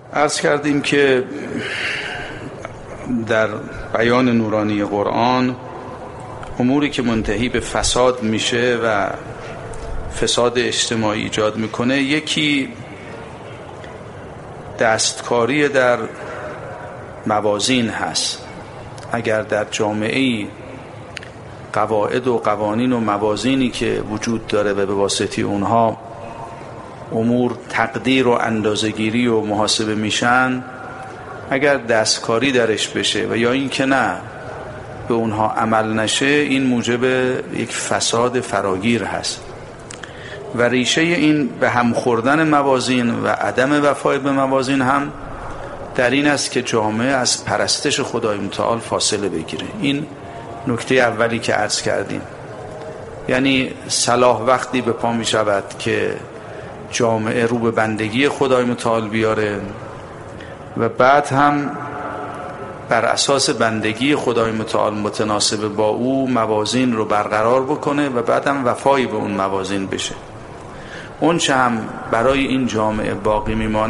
عرض کردیم که در بیان نورانی قرآن اموری که منتهی به فساد میشه و فساد اجتماعی ایجاد میکنه، یکی دستکاری در موازین هست. اگر در جامعه‌ای قواعد و قوانین و موازینی که وجود داره و به واسطه اونها امور تقدیر و اندازه‌گیری و محاسبه میشن، اگر دستکاری درش بشه و یا این که نه به اونها عمل نشه، این موجب یک فساد فراگیر هست و ریشه این به هم خوردن موازین و عدم وفای به موازین هم در این است که جامعه از پرستش خدای متعال فاصله بگیره. این نکته اولی که عرض کردیم. یعنی صلاح وقتی به پا می شود که جامعه رو به بندگی خدای متعال بیاره و بعد هم بر اساس بندگی خدای متعال متناسب با او موازین رو برقرار بکنه و بعد هم وفایی به اون موازین بشه. اون چه هم برای این جامعه باقی میمانه